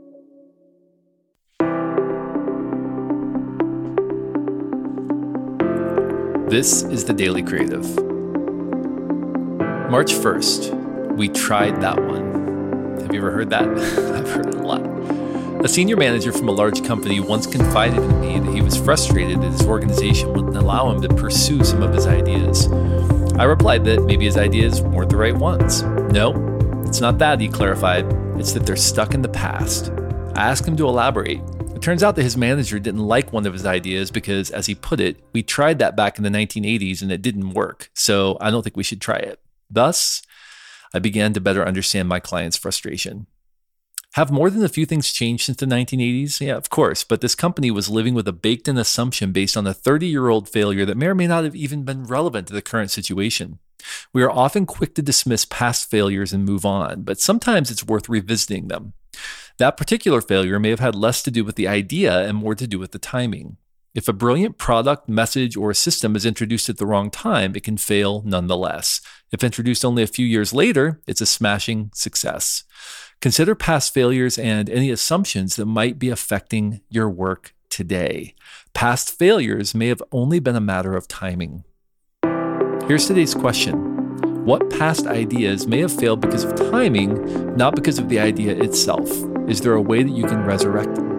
This is The Daily Creative. March 1st, we tried that one. Have you ever heard that? I've heard it a lot. A senior manager from a large company once confided in me that he was frustrated that his organization wouldn't allow him to pursue some of his ideas. I replied that maybe his ideas weren't the right ones. No, it's not that, he clarified. It's that they're stuck in the past. I asked him to elaborate. It turns out that his manager didn't like one of his ideas because, as he put it, we tried that back in the 1980s and it didn't work, so I don't think we should try it. Thus, I began to better understand my client's frustration. Have more than a few things changed since the 1980s? Yeah, of course, but this company was living with a baked-in assumption based on a 30-year-old failure that may or may not have even been relevant to the current situation. We are often quick to dismiss past failures and move on, but sometimes it's worth revisiting them. That particular failure may have had less to do with the idea and more to do with the timing. If a brilliant product, message, or system is introduced at the wrong time, it can fail nonetheless. If introduced only a few years later, it's a smashing success. Consider past failures and any assumptions that might be affecting your work today. Past failures may have only been a matter of timing. Here's today's question. What past ideas may have failed because of timing, not because of the idea itself? Is there a way that you can resurrect them?